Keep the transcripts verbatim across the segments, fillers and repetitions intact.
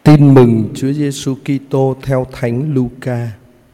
Tin mừng Chúa Giêsu Kitô theo Thánh Luca.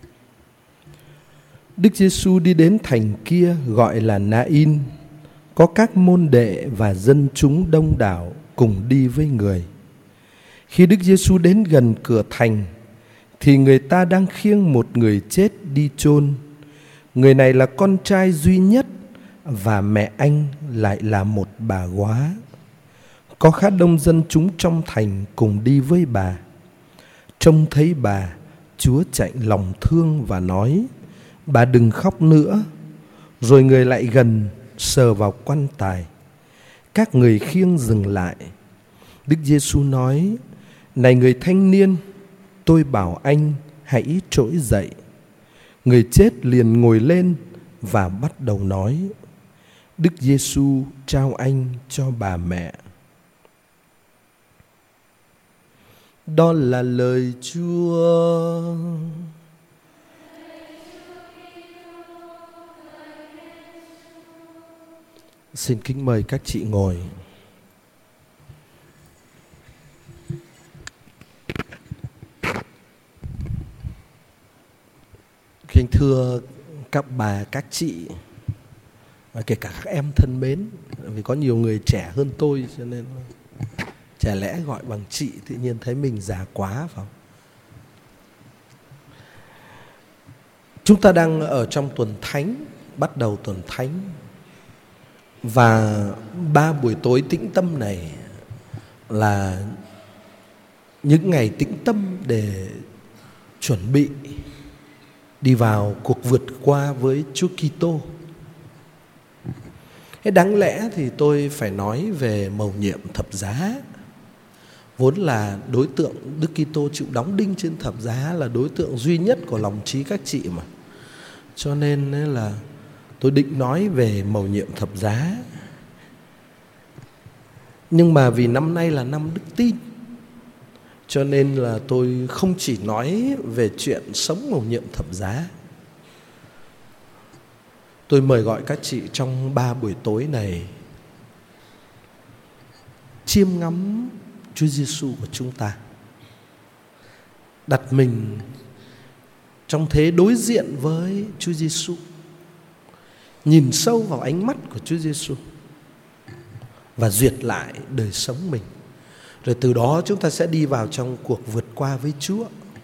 Đức Giêsu đi đến thành kia gọi là Na-in. Có các môn đệ và dân chúng đông đảo cùng đi với người. Khi Đức Giêsu đến gần cửa thành thì người ta đang khiêng một người chết đi chôn. Người này là con trai duy nhất và mẹ anh lại là một bà góa. Có khá đông dân chúng trong thành cùng đi với bà. Trông thấy bà, Chúa chạnh lòng thương và nói: "Bà đừng khóc nữa." Rồi người lại gần sờ vào quan tài. Các người khiêng dừng lại. Đức Giêsu nói: "Này người thanh niên, tôi bảo anh hãy trỗi dậy." Người chết liền ngồi lên và bắt đầu nói. Đức Giêsu trao anh cho bà mẹ. Đó là lời Chúa. Xin kính mời các chị ngồi. Kính thưa các bà, các chị và kể cả các em thân mến, vì có nhiều người trẻ hơn tôi cho nên chả lẽ gọi bằng chị tự nhiên thấy mình già quá phải không? Chúng ta đang ở trong tuần thánh, bắt đầu tuần thánh. Và ba buổi tối tĩnh tâm này là những ngày tĩnh tâm để chuẩn bị đi vào cuộc vượt qua với Chúa Kitô. Thế đáng lẽ thì tôi phải nói về mầu nhiệm thập giá. Vốn là đối tượng Đức Kitô chịu đóng đinh trên thập giá, là đối tượng duy nhất của lòng trí các chị mà. Cho nên là tôi định nói về mầu nhiệm thập giá. Nhưng mà vì năm nay là năm đức tin, cho nên là tôi không chỉ nói về chuyện sống mầu nhiệm thập giá. Tôi mời gọi các chị trong ba buổi tối này chiêm ngắm Chúa Giêsu của chúng ta, đặt mình trong thế đối diện với Chúa Giêsu, nhìn sâu vào ánh mắt của Chúa Giêsu và duyệt lại đời sống mình. Rồi từ đó chúng ta sẽ đi vào trong cuộc vượt qua với Chúa.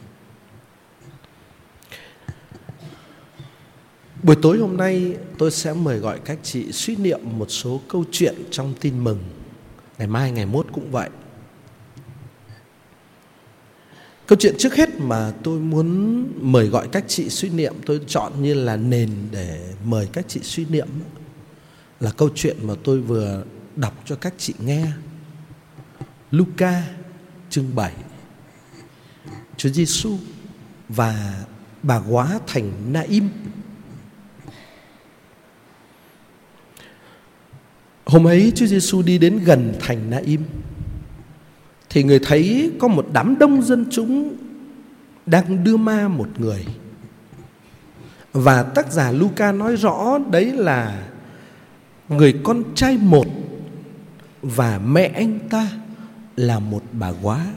Buổi tối hôm nay tôi sẽ mời gọi các chị suy niệm một số câu chuyện trong tin mừng. Ngày mai, ngày mốt cũng vậy. Câu chuyện trước hết mà tôi muốn mời gọi các chị suy niệm, tôi chọn như là nền để mời các chị suy niệm, là câu chuyện mà tôi vừa đọc cho các chị nghe. Luca chương bảy. Chúa Giêsu và bà góa thành Na-im. Hôm ấy Chúa Giêsu đi đến gần thành Na-im thì người thấy có một đám đông dân chúng đang đưa ma một người. Và tác giả Luca nói rõ đấy là người con trai một và mẹ anh ta là một bà góa.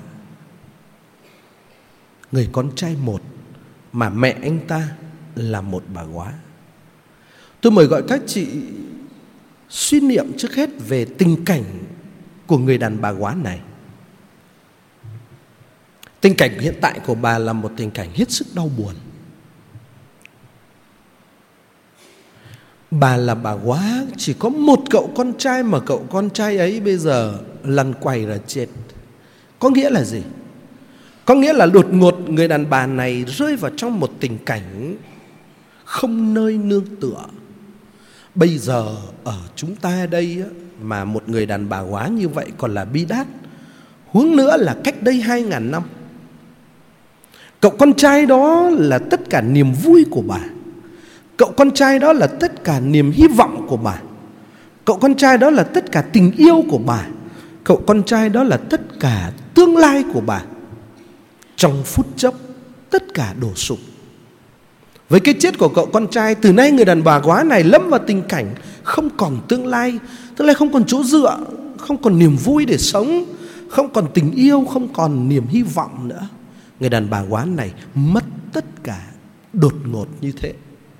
Người con trai một mà mẹ anh ta là một bà góa. Tôi mời gọi các chị suy niệm trước hết về tình cảnh của người đàn bà góa này. Tình cảnh hiện tại của bà là một tình cảnh hết sức đau buồn. Bà là bà góa, chỉ có một cậu con trai, mà cậu con trai ấy bây giờ lăn quay ra chết. Có nghĩa là gì? Có nghĩa là đột ngột người đàn bà này rơi vào trong một tình cảnh không nơi nương tựa. Bây giờ ở chúng ta đây mà một người đàn bà góa như vậy còn là bi đát, huống nữa là cách đây hai ngàn năm. Cậu con trai đó là tất cả niềm vui của bà. Cậu con trai đó là tất cả niềm hy vọng của bà. Cậu con trai đó là tất cả tình yêu của bà. Cậu con trai đó là tất cả tương lai của bà. Trong phút chốc tất cả đổ sụp. Với cái chết của cậu con trai, từ nay người đàn bà góa này lâm vào tình cảnh không còn tương lai. Tương lai không còn chỗ dựa, không còn niềm vui để sống. không còn tình yêu, không còn niềm hy vọng nữa. Người đàn bà quá này mất tất cả đột ngột như thế.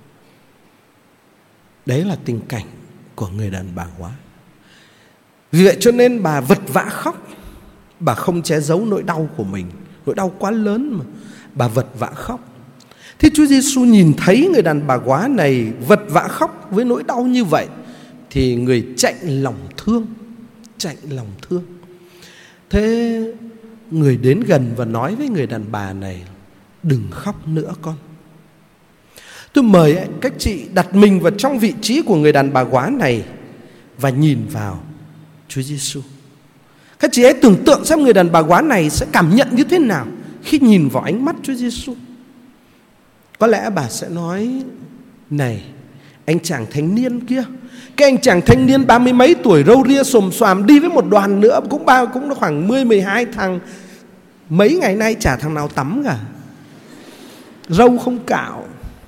Đấy là tình cảnh của người đàn bà quá. Vì vậy cho nên bà vật vã khóc. Bà không che giấu nỗi đau của mình, nỗi đau quá lớn mà. Bà vật vã khóc. Thế Chúa Giêsu nhìn thấy người đàn bà quá này vật vã khóc với nỗi đau như vậy, thì người chạnh lòng thương, chạnh lòng thương. Thế người đến gần và nói với người đàn bà này: đừng khóc nữa con. Tôi mời các chị đặt mình vào trong vị trí của người đàn bà quá này và nhìn vào Chúa Giêsu. Các chị hãy tưởng tượng xem người đàn bà quá này sẽ cảm nhận như thế nào khi nhìn vào ánh mắt Chúa Giêsu. Có lẽ bà sẽ nói: này, anh chàng thanh niên kia, cái anh chàng thanh niên ba mươi mấy tuổi, râu ria xồm xoàm, đi với một đoàn nữa cũng bao cũng khoảng mười mười hai thằng, mấy ngày nay chả thằng nào tắm cả, râu không cạo.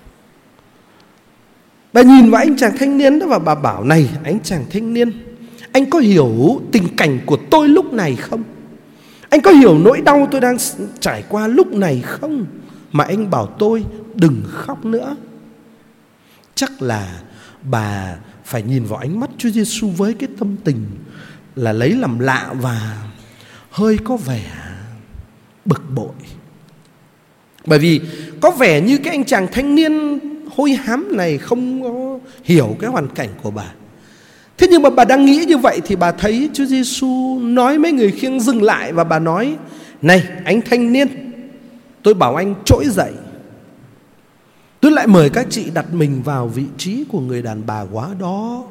Bà nhìn vào anh chàng thanh niên đó và bà bảo: này anh chàng thanh niên, anh có hiểu tình cảnh của tôi lúc này không? Anh có hiểu nỗi đau tôi đang trải qua lúc này không? Mà anh bảo tôi đừng khóc nữa. Chắc là bà phải nhìn vào ánh mắt Chúa Giêsu với cái tâm tình là lấy làm lạ và hơi có vẻ bực bội. Bởi vì có vẻ như cái anh chàng thanh niên hôi hám này không có hiểu cái hoàn cảnh của bà. Thế nhưng mà bà đang nghĩ như vậy thì bà thấy Chúa Giêsu nói mấy người khiêng dừng lại, và bà nói: này anh thanh niên, tôi bảo anh trỗi dậy. Tôi lại mời các chị đặt mình vào vị trí của người đàn bà quá đó,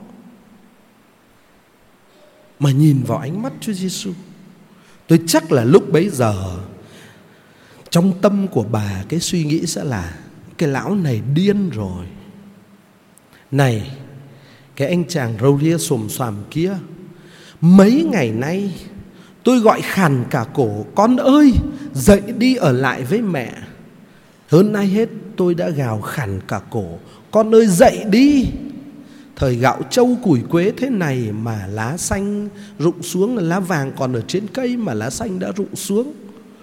mà nhìn vào ánh mắt Chúa Giêsu. Tôi chắc là lúc bấy giờ trong tâm của bà cái suy nghĩ sẽ là: cái lão này điên rồi. Này, cái anh chàng râu ria xồm xoàm kia, mấy ngày nay tôi gọi khàn cả cổ: con ơi, dậy đi ở lại với mẹ. Hơn ai hết tôi đã gào khàn cả cổ: con ơi dậy đi. Thời gạo trâu củi quế thế này mà lá xanh rụng xuống, lá vàng còn ở trên cây mà lá xanh đã rụng xuống.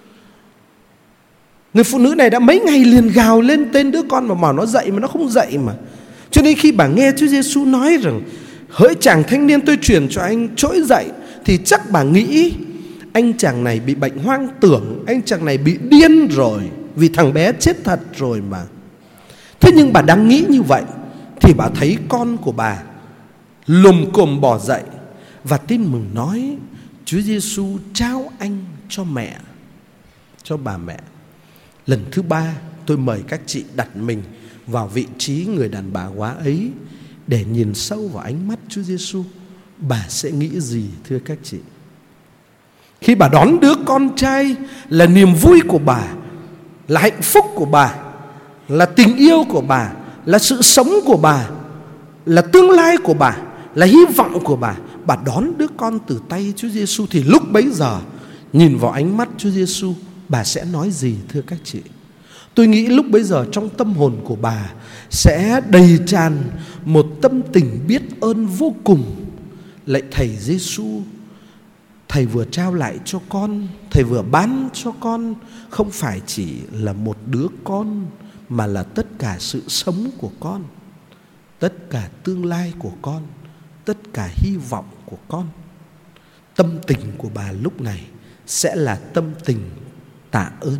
Người phụ nữ này đã mấy ngày liền gào lên tên đứa con mà bảo nó dậy mà nó không dậy mà. Cho nên khi bà nghe Chúa Giêsu nói rằng: hỡi chàng thanh niên, tôi truyền cho anh trỗi dậy, thì chắc bà nghĩ anh chàng này bị bệnh hoang tưởng, anh chàng này bị điên rồi, vì thằng bé chết thật rồi mà. Thế nhưng bà đang nghĩ như vậy thì bà thấy con của bà lùm cồm bò dậy và tin mừng nói: Chúa Giêsu trao anh cho mẹ, cho bà mẹ. Lần thứ ba tôi mời các chị đặt mình vào vị trí người đàn bà quá ấy để nhìn sâu vào ánh mắt Chúa Giêsu. Bà sẽ nghĩ gì thưa các chị? Khi bà đón đứa con trai là niềm vui của bà, là hạnh phúc của bà, là tình yêu của bà, là sự sống của bà, là tương lai của bà, là hy vọng của bà. Bà đón đứa con từ tay Chúa Giêsu thì lúc bấy giờ nhìn vào ánh mắt Chúa Giêsu, bà sẽ nói gì thưa các chị? Tôi nghĩ lúc bấy giờ trong tâm hồn của bà sẽ đầy tràn một tâm tình biết ơn vô cùng. Lạy Thầy Giêsu, Thầy vừa trao lại cho con, Thầy vừa ban cho con không phải chỉ là một đứa con, mà là tất cả sự sống của con, tất cả tương lai của con, tất cả hy vọng của con. Tâm tình của bà lúc này sẽ là tâm tình tạ ơn.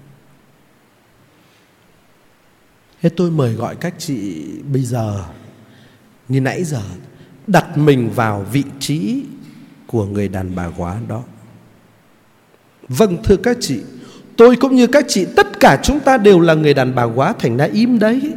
Thế tôi mời gọi các chị bây giờ, như nãy giờ, đặt mình vào vị trí của người đàn bà quá đó. Vâng thưa các chị, tôi cũng như các chị, tất cả chúng ta đều là người đàn bà quá thành đã im đấy.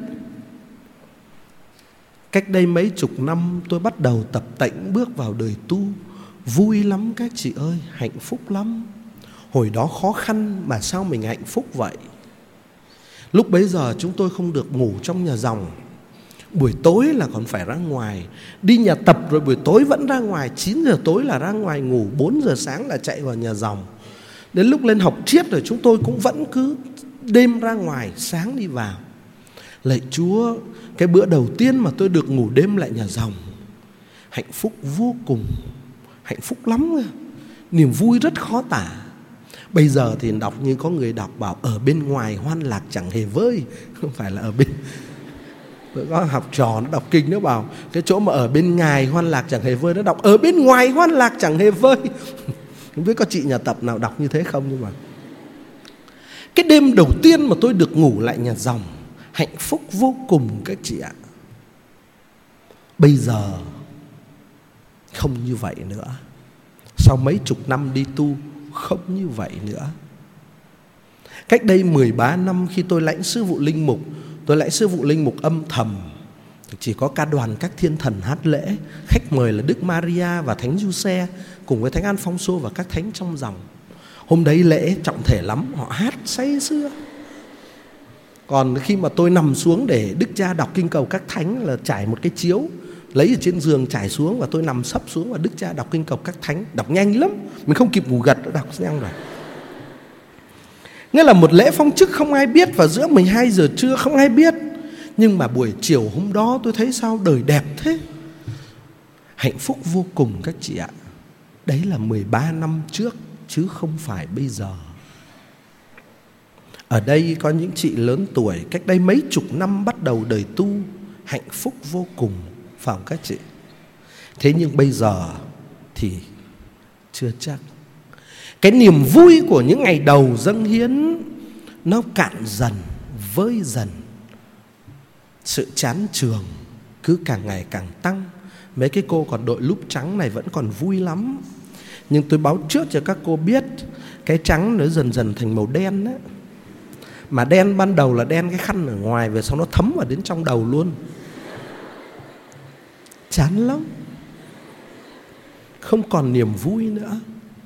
Cách đây mấy chục năm tôi bắt đầu tập tễnh bước vào đời tu. Vui lắm các chị ơi, hạnh phúc lắm. Hồi đó khó khăn mà sao mình hạnh phúc vậy. Lúc bấy giờ chúng tôi không được ngủ trong nhà dòng. Buổi tối là còn phải ra ngoài. Đi nhà tập rồi buổi tối vẫn ra ngoài. Chín giờ tối là ra ngoài ngủ, bốn giờ sáng là chạy vào nhà dòng. Đến lúc lên học triết rồi chúng tôi cũng vẫn cứ đêm ra ngoài, sáng đi vào. Lạy Chúa, cái bữa đầu tiên mà tôi được ngủ đêm lại nhà dòng, hạnh phúc vô cùng, hạnh phúc lắm. Niềm vui rất khó tả. Bây giờ thì đọc như có người đọc bảo ở bên ngoài hoan lạc chẳng hề vơi. Không phải là ở bên. Tôi có học trò nó đọc kinh nó bảo cái chỗ mà ở bên ngoài hoan lạc chẳng hề vơi, nó đọc ở bên ngoài hoan lạc chẳng hề vơi. Không biết có chị nhà tập nào đọc như thế không, nhưng mà cái đêm đầu tiên mà tôi được ngủ lại nhà dòng, hạnh phúc vô cùng các chị ạ. Bây giờ không như vậy nữa. Sau mấy chục năm đi tu, không như vậy nữa. Cách đây mười ba năm khi tôi lãnh sư vụ linh mục, tôi lãnh sư vụ linh mục âm thầm, chỉ có ca đoàn các thiên thần hát lễ, khách mời là Đức Maria và Thánh Giuse cùng với Thánh Alphonso và các thánh trong dòng. Hôm đấy lễ trọng thể lắm, họ hát say sưa. Còn khi mà tôi nằm xuống để Đức Cha đọc kinh cầu các thánh là trải một cái chiếu, lấy ở trên giường trải xuống và tôi nằm sấp xuống và Đức Cha đọc kinh cầu các thánh, đọc nhanh lắm, mình không kịp ngủ gật đã đọc nhanh rồi. Nghĩa là một lễ phong chức không ai biết, và giữa mười hai giờ trưa không ai biết. Nhưng mà buổi chiều hôm đó tôi thấy sao đời đẹp thế. Hạnh phúc vô cùng các chị ạ. Đấy là mười ba năm trước chứ không phải bây giờ. Ở đây có những chị lớn tuổi cách đây mấy chục năm bắt đầu đời tu, hạnh phúc vô cùng, phải không các chị? Thế nhưng bây giờ thì chưa chắc. Cái niềm vui của những ngày đầu dâng hiến nó cạn dần, vơi dần. Sự chán trường cứ càng ngày càng tăng. Mấy cái cô còn đội lúp trắng này vẫn còn vui lắm. Nhưng tôi báo trước cho các cô biết, cái trắng nó dần dần thành màu đen đấy. Mà đen ban đầu là đen cái khăn ở ngoài, về sau nó thấm vào đến trong đầu luôn. Chán lắm. Không còn niềm vui nữa.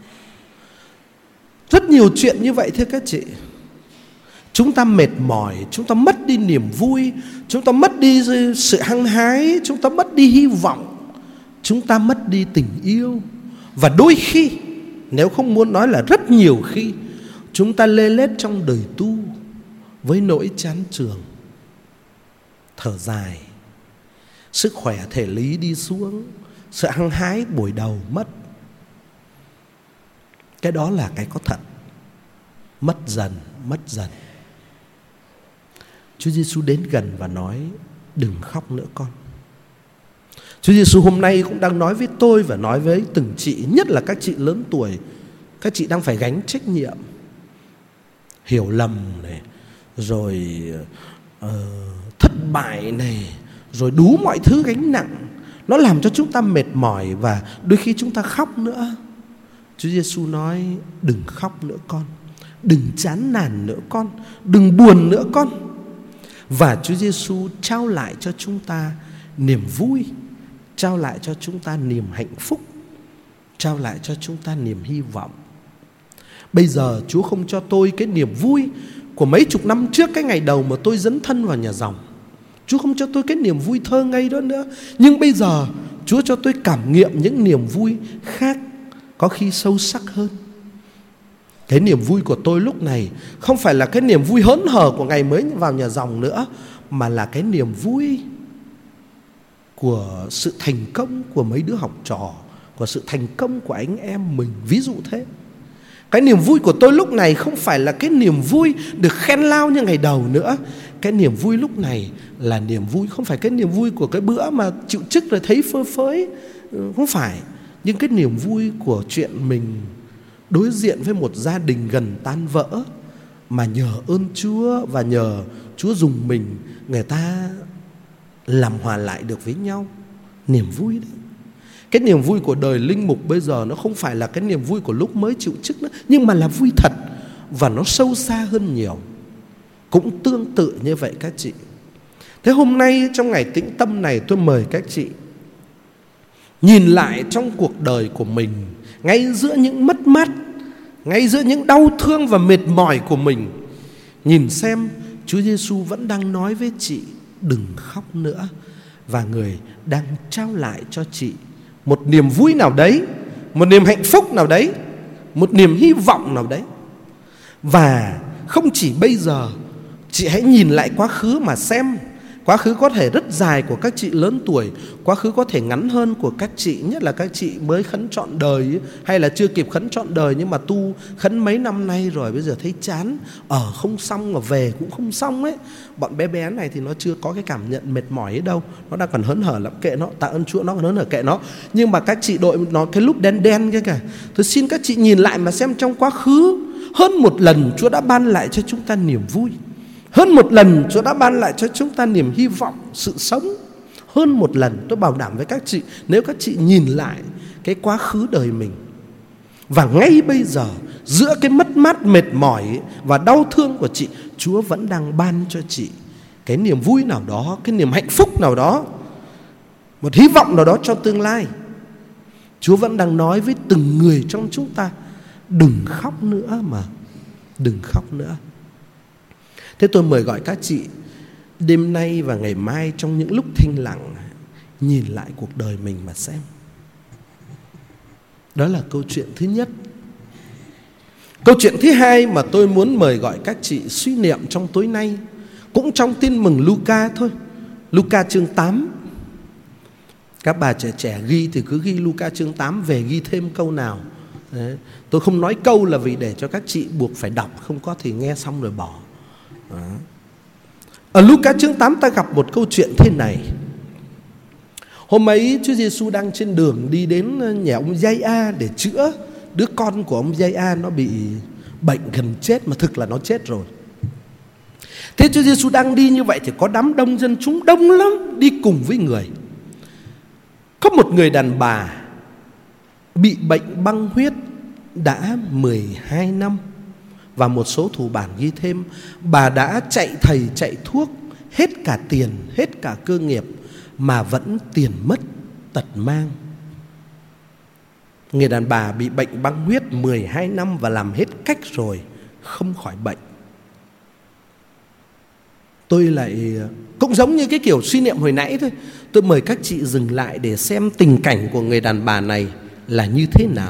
Rất nhiều chuyện như vậy thưa các chị. Chúng ta mệt mỏi, chúng ta mất đi niềm vui, chúng ta mất đi sự hăng hái, chúng ta mất đi hy vọng, chúng ta mất đi tình yêu. Và đôi khi, nếu không muốn nói là rất nhiều khi, chúng ta lê lết trong đời tu với nỗi chán chường, thở dài, sức khỏe thể lý đi xuống, sự hăng hái buổi đầu mất. Cái đó là cái có thật. Mất dần, mất dần. Chúa Giêsu đến gần và nói: đừng khóc nữa con. Chúa Giêsu hôm nay cũng đang nói với tôi và nói với từng chị, nhất là các chị lớn tuổi. Các chị đang phải gánh trách nhiệm, hiểu lầm này, rồi uh, thất bại này, rồi đủ mọi thứ gánh nặng. Nó làm cho chúng ta mệt mỏi và đôi khi chúng ta khóc nữa. Chúa Giêsu nói: đừng khóc nữa con, đừng chán nản nữa con, đừng buồn nữa con. Và Chúa Giêsu trao lại cho chúng ta niềm vui, trao lại cho chúng ta niềm hạnh phúc, trao lại cho chúng ta niềm hy vọng. Bây giờ Chúa không cho tôi cái niềm vui của mấy chục năm trước, cái ngày đầu mà tôi dấn thân vào nhà dòng. Chúa không cho tôi cái niềm vui thơ ngây đó nữa. Nhưng bây giờ Chúa cho tôi cảm nghiệm những niềm vui khác, có khi sâu sắc hơn. Cái niềm vui của tôi lúc này không phải là cái niềm vui hớn hở của ngày mới vào nhà dòng nữa, mà là cái niềm vui của sự thành công của mấy đứa học trò, của sự thành công của anh em mình, ví dụ thế. Cái niềm vui của tôi lúc này không phải là cái niềm vui được khen lao như ngày đầu nữa. Cái niềm vui lúc này là niềm vui, không phải cái niềm vui của cái bữa mà chịu chức rồi thấy phơi phới, không phải. Nhưng cái niềm vui của chuyện mình đối diện với một gia đình gần tan vỡ, mà nhờ ơn Chúa và nhờ Chúa dùng mình, người ta làm hòa lại được với nhau. Niềm vui đấy. Cái niềm vui của đời linh mục bây giờ nó không phải là cái niềm vui của lúc mới chịu chức nữa, nhưng mà là vui thật và nó sâu xa hơn nhiều. Cũng tương tự như vậy các chị. Thế hôm nay trong ngày tĩnh tâm này, tôi mời các chị nhìn lại trong cuộc đời của mình, ngay giữa những mất mát, ngay giữa những đau thương và mệt mỏi của mình, nhìn xem Chúa Giêsu vẫn đang nói với chị đừng khóc nữa, và người đang trao lại cho chị một niềm vui nào đấy, một niềm hạnh phúc nào đấy, một niềm hy vọng nào đấy. Và không chỉ bây giờ, chị hãy nhìn lại quá khứ mà xem Quá khứ có thể rất dài của các chị lớn tuổi, quá khứ có thể ngắn hơn của các chị, nhất là các chị mới khấn trọn đời ấy, hay là chưa kịp khấn trọn đời nhưng mà tu khấn mấy năm nay rồi, bây giờ thấy chán, ở không xong mà về cũng không xong ấy. Bọn bé bé này thì nó chưa có cái cảm nhận mệt mỏi ấy đâu, nó đang còn hớn hở lắm, kệ nó, tạ ơn Chúa, nó còn hớn hở kệ nó. Nhưng mà các chị đội nó cái lúc đen đen cái cả, tôi xin các chị nhìn lại mà xem trong quá khứ, hơn một lần Chúa đã ban lại cho chúng ta niềm vui. Hơn một lần Chúa đã ban lại cho chúng ta niềm hy vọng, sự sống. Hơn một lần, tôi bảo đảm với các chị, nếu các chị nhìn lại cái quá khứ đời mình, và ngay bây giờ, giữa cái mất mát mệt mỏi và đau thương của chị, Chúa vẫn đang ban cho chị cái niềm vui nào đó, cái niềm hạnh phúc nào đó, một hy vọng nào đó cho tương lai. Chúa vẫn đang nói với từng người trong chúng ta, đừng khóc nữa mà, đừng khóc nữa. Thế tôi mời gọi các chị đêm nay và ngày mai trong những lúc thinh lặng, nhìn lại cuộc đời mình mà xem. Đó là câu chuyện thứ nhất. Câu chuyện thứ hai mà tôi muốn mời gọi các chị suy niệm trong tối nay, cũng trong tin mừng Luca thôi, Luca chương tám. Các bà trẻ trẻ ghi thì cứ ghi Luca chương tám về, ghi thêm câu nào. Đấy. Tôi không nói câu là vì để cho các chị buộc phải đọc, không có thì nghe xong rồi bỏ. Đó. Ở Luca chương tám ta gặp một câu chuyện thế này. Hôm ấy Chúa Giêsu đang trên đường đi đến nhà ông Giai-a để chữa đứa con của ông Giai-a, nó bị bệnh gần chết, mà thực là nó chết rồi. Thế Chúa Giêsu đang đi như vậy thì có đám đông dân chúng đông lắm đi cùng với người. Có một người đàn bà bị bệnh băng huyết đã mười hai năm. Và một số thủ bản ghi thêm, bà đã chạy thầy chạy thuốc, hết cả tiền, hết cả cơ nghiệp, mà vẫn tiền mất tật mang. Người đàn bà bị bệnh băng huyết mười hai năm và làm hết cách rồi, không khỏi bệnh. Tôi lại cũng giống như cái kiểu suy niệm hồi nãy thôi. Tôi mời các chị dừng lại để xem tình cảnh của người đàn bà này là như thế nào.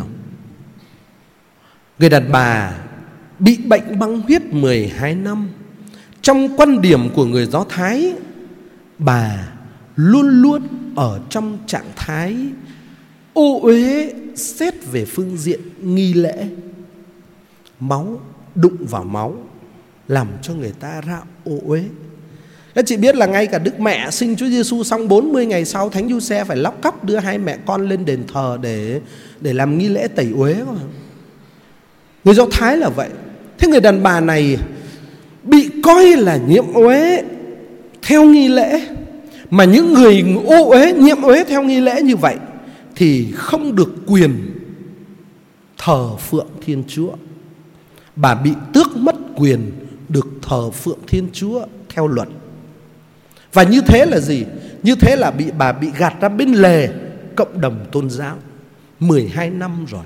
Người đàn bà bị bệnh băng huyết mười hai năm. Trong quan điểm của người Do Thái, bà luôn luôn ở trong trạng thái ô uế xét về phương diện nghi lễ. Máu đụng vào máu làm cho người ta ra ô uế. Các chị biết là ngay cả Đức Mẹ sinh Chúa Giêsu xong bốn mươi ngày sau, Thánh Giuse phải lóc cóc đưa hai mẹ con lên đền thờ để, để làm nghi lễ tẩy uế. Người Do Thái là vậy. Thế người đàn bà này bị coi là nhiễm uế theo nghi lễ. Mà những người ô uế, nhiễm uế theo nghi lễ như vậy thì không được quyền thờ phượng Thiên Chúa. Bà bị tước mất quyền được thờ phượng Thiên Chúa theo luật. Và như thế là gì? Như thế là bị bà bị gạt ra bên lề cộng đồng tôn giáo mười hai năm rồi.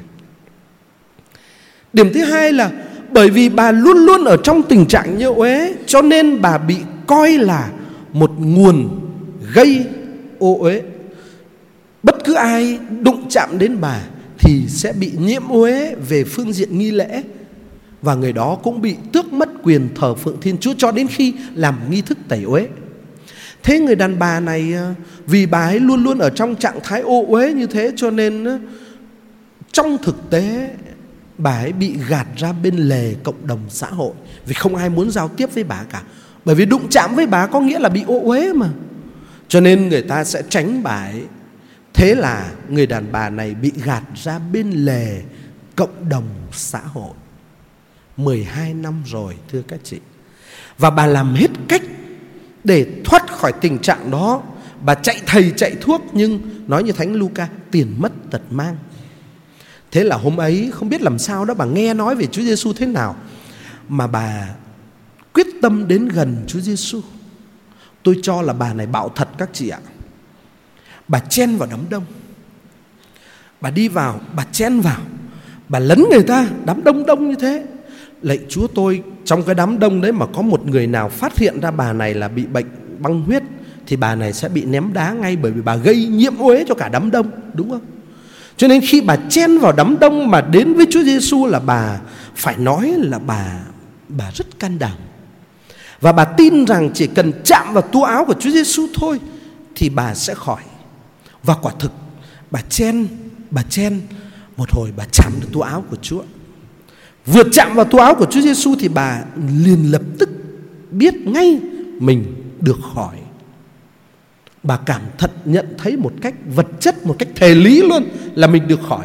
Điểm thứ hai là bởi vì bà luôn luôn ở trong tình trạng như uế, cho nên bà bị coi là một nguồn gây ô uế. Bất cứ ai đụng chạm đến bà thì sẽ bị nhiễm uế về phương diện nghi lễ, và người đó cũng bị tước mất quyền thờ phượng Thiên Chúa cho đến khi làm nghi thức tẩy uế. Thế người đàn bà này, vì bà ấy luôn luôn ở trong trạng thái ô uế như thế, cho nên trong thực tế bà ấy bị gạt ra bên lề cộng đồng xã hội, vì không ai muốn giao tiếp với bà cả. Bởi vì đụng chạm với bà có nghĩa là bị ô uế mà, cho nên người ta sẽ tránh bà ấy. Thế là người đàn bà này bị gạt ra bên lề cộng đồng xã hội mười hai năm rồi, thưa các chị. Và bà làm hết cách để thoát khỏi tình trạng đó. Bà chạy thầy chạy thuốc, nhưng nói như Thánh Luca, tiền mất tật mang. Thế là hôm ấy không biết làm sao đó, bà nghe nói về Chúa Giêsu thế nào mà bà quyết tâm đến gần Chúa Giêsu. Tôi cho là bà này bạo thật các chị ạ. Bà chen vào đám đông, bà đi vào, bà chen vào, bà lấn người ta, đám đông đông như thế. Lạy Chúa, tôi trong cái đám đông đấy mà có một người nào phát hiện ra bà này là bị bệnh băng huyết thì bà này sẽ bị ném đá ngay, bởi vì bà gây nhiễm uế cho cả đám đông, đúng không? Cho nên khi bà chen vào đám đông mà đến với Chúa Giêsu là bà phải nói là bà bà rất can đảm. Và bà tin rằng chỉ cần chạm vào túi áo của Chúa Giêsu thôi thì bà sẽ khỏi. Và quả thực bà chen, bà chen một hồi bà chạm được túi áo của Chúa. Vừa chạm vào túi áo của Chúa Giêsu thì bà liền lập tức biết ngay mình được khỏi. Bà cảm thật nhận thấy một cách vật chất, một cách thể lý luôn là mình được khỏi.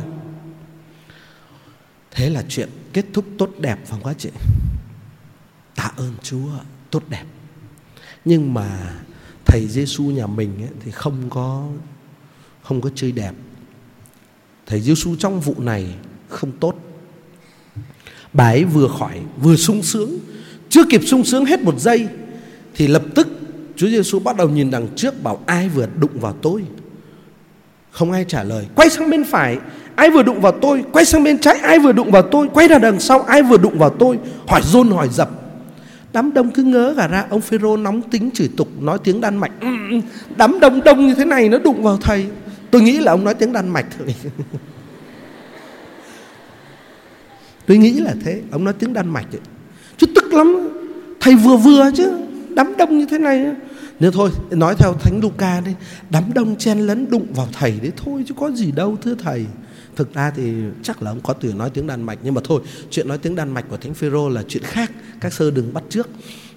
Thế là chuyện kết thúc tốt đẹp, phải không các chị? Tạ ơn Chúa, tốt đẹp. Nhưng mà thầy Giêsu nhà mình ấy, thì không có không có chơi đẹp. Thầy Giêsu trong vụ này không tốt. Bà ấy vừa khỏi, vừa sung sướng, chưa kịp sung sướng hết một giây thì lập tức Chúa Giêsu bắt đầu nhìn đằng trước, bảo ai vừa đụng vào tôi? Không ai trả lời. Quay sang bên phải, ai vừa đụng vào tôi? Quay sang bên trái, ai vừa đụng vào tôi? Quay ra đằng sau, ai vừa đụng vào tôi? Hỏi dồn hỏi dập. Đám đông cứ ngớ cả ra. Ông Phêrô nóng tính chửi tục, nói tiếng Đan Mạch. Đám đông đông như thế này nó đụng vào thầy. Tôi nghĩ là ông nói tiếng Đan Mạch thôi. Tôi nghĩ là thế. Ông nói tiếng Đan Mạch ấy. Chứ tức lắm. Thầy vừa vừa chứ, đám đông như thế này. Nhưng thôi, nói theo Thánh Luca đi, đám đông chen lấn đụng vào thầy đấy thôi chứ có gì đâu thưa thầy. Thực ra thì chắc là ông có từ nói tiếng Đan Mạch. Nhưng mà thôi, chuyện nói tiếng Đan Mạch của Thánh Phêrô là chuyện khác. Các sơ đừng bắt chước.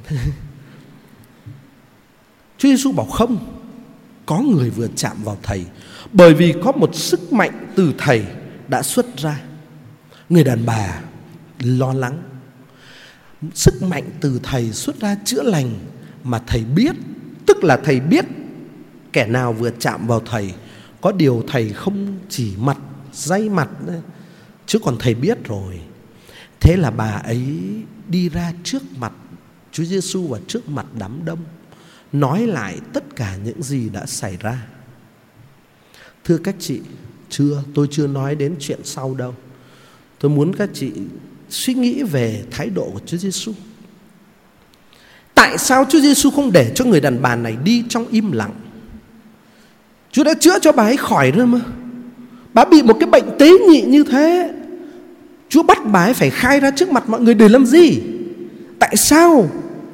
Chúa Giêsu bảo không, có người vừa chạm vào thầy, bởi vì có một sức mạnh từ thầy đã xuất ra. Người đàn bà lo lắng. Sức mạnh từ thầy xuất ra chữa lành mà thầy biết. Tức là thầy biết kẻ nào vừa chạm vào thầy. Có điều thầy không chỉ mặt day mặt đấy, chứ còn thầy biết rồi. Thế là bà ấy đi ra trước mặt Chúa Giêsu và trước mặt đám đông, nói lại tất cả những gì đã xảy ra. Thưa các chị, chưa, tôi chưa nói đến chuyện sau đâu. Tôi muốn các chị suy nghĩ về thái độ của Chúa Giêsu. Tại sao Chúa Giêsu không để cho người đàn bà này đi trong im lặng? Chúa đã chữa cho bà ấy khỏi rồi mà. Bà bị một cái bệnh tế nhị như thế, Chúa bắt bà ấy phải khai ra trước mặt mọi người để làm gì? Tại sao?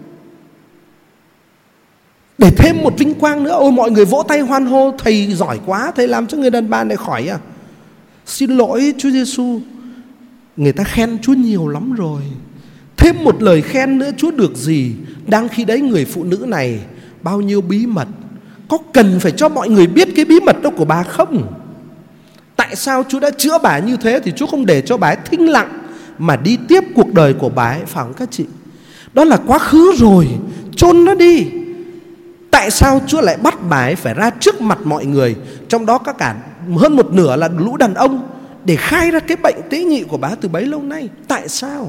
Để thêm một vinh quang nữa. Ôi mọi người vỗ tay hoan hô, thầy giỏi quá, thầy làm cho người đàn bà này khỏi à? Xin lỗi Chúa Giêsu, người ta khen Chúa nhiều lắm rồi. Thêm một lời khen nữa Chúa được gì? Đang khi đấy người phụ nữ này bao nhiêu bí mật, có cần phải cho mọi người biết cái bí mật đó của bà không? Tại sao Chúa đã chữa bà như thế thì Chúa không để cho bà ấy thinh lặng mà đi tiếp cuộc đời của bà ấy, phải không các chị? Đó là quá khứ rồi, chôn nó đi. Tại sao Chúa lại bắt bà ấy phải ra trước mặt mọi người, trong đó có cả hơn một nửa là lũ đàn ông, để khai ra cái bệnh tế nhị của bà từ bấy lâu nay? Tại sao?